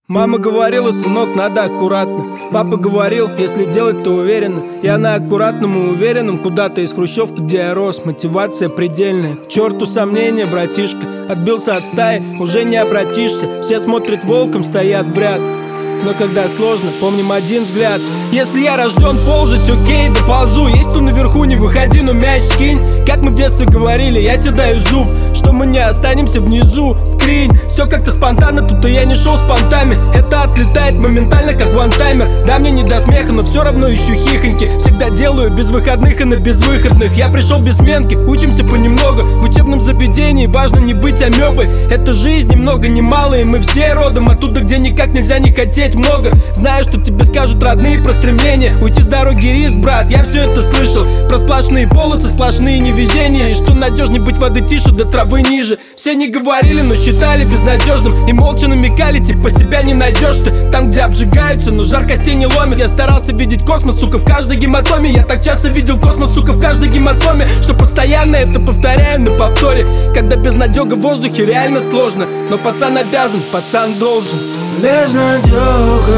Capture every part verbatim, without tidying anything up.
Мама говорила: сынок, надо аккуратно. Папа говорил: если делать, то уверенно. Я на аккуратном и уверенном куда-то из хрущевки, где я рос. Мотивация предельная. К черту сомнения, братишка. Отбился от стаи, уже не обратишься. Все смотрят волком, стоят в ряд. Но когда сложно, помним один взгляд. Если я рожден ползать, окей, доползу. Есть кто наверху, не выходи, но мяч скинь. Как мы в детстве говорили, я тебе даю зуб, что мы не останемся внизу. Скринь, все как-то спонтанно, тут и я не шел с понтами. Это отлетает моментально, как вантаймер. Да, мне не до смеха, но все равно ищу хихоньки. Всегда делаю без выходных и на безвыходных. Я пришел без сменки, учимся понемногу. В учебном заведении важно не быть амебой. Это жизнь, ни много ни мало, и мы все родом оттуда, где никак нельзя не хотеть много. Знаю, что тебе скажут родные про стремление. Уйти с дороги риск, брат, я все это слышал. Про сплошные полосы, сплошные невезения. И что надежней быть воды тише, до травы ниже. Все не говорили, но считали безнадежным. И молча намекали, типа себя не найдешь ты там, где обжигаются, но жар костей не ломит. Я старался видеть космос, сука, в каждой гематоме. Я так часто видел космос, сука, в каждой гематоме, что постоянно это повторяю на повторе. Когда безнадега в воздухе реально сложно, но пацан обязан, пацан должен. Безнадега,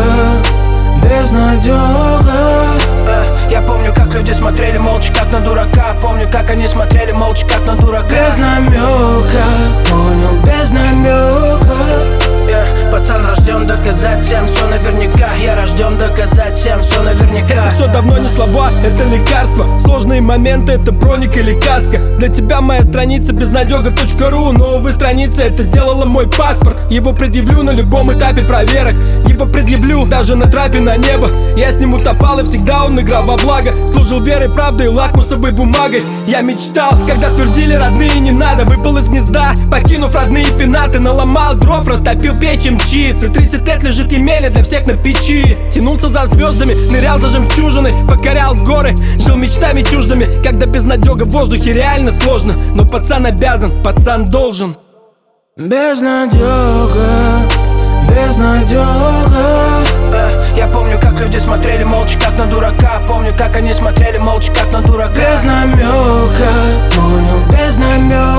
безнадега. Я помню, как люди смотрели молча, как на дурака. Помню, как они смотрели молча, как на дурака. Без намека, понял, без намека. yeah. Пацан рожден доказать всем все наверняка. Я рожден доказать всем все наверняка. Это все давно не слова, это лекарство. Сложные моменты, это проник или каска. Для тебя моя страница безнадега точка ру. Но, увы, страница это сделала мой паспорт. Его предъявлю на любом этапе проверок. Его предъявлю даже на трапе на небо. Я с ним утопал, и всегда он играл во благо. Служил верой, правдой и лакмусовой бумагой. Я мечтал, когда твердили родные не надо. Выпал из гнезда, покинув родные пенаты. Наломал дров, растопил печь и мчит. И тридцать лет лежит Емеля для всех на печи. Тянулся за звездами, нырял за жемчужиной. Покорял горы, жил мечтами чуждыми. Когда безнадега в воздухе реально сложно, но пацан обязан, пацан должен. Безнадега, безнадега. Я помню, как люди смотрели молча, как на дурака. Помню, как они смотрели молча, как на дурака. Без намека, понял, без намека.